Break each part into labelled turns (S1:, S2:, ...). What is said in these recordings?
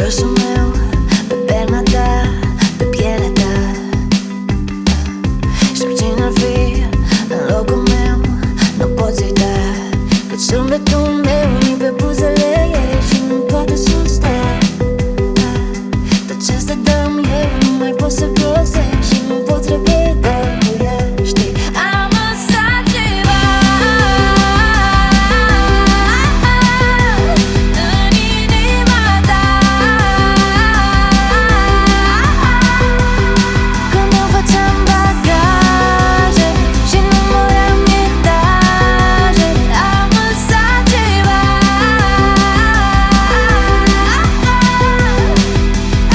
S1: Rosul meu pe perna ta, pe pielea ta. Și oricine ar fi în locul meu, nu poți uita că zâmbetul meu e pe buzele ei și nu poate susta. Tot ce-ți dăm eu nu mai pot să găsesc și nu pot repeta cu ea. Știi, am lăsat ceva în inima ta. Când eu făceam bagaje și număram etaje, am lăsat ceva.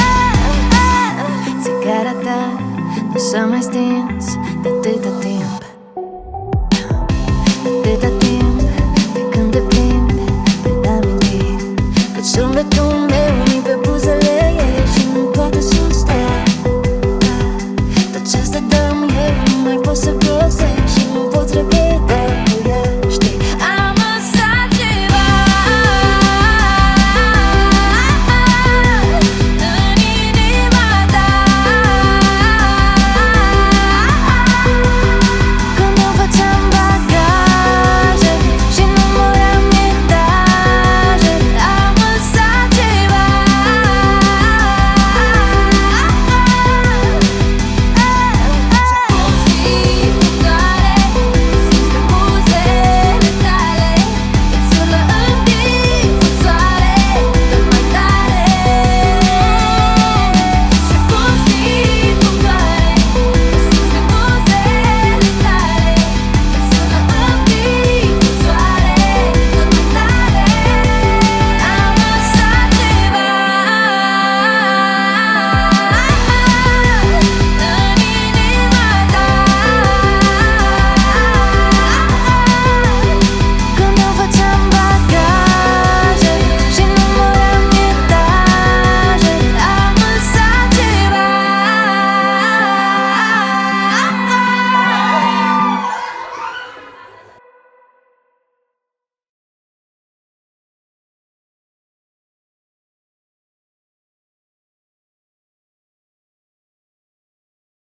S1: Țigara ta nu s-a mai stins de atâta timp.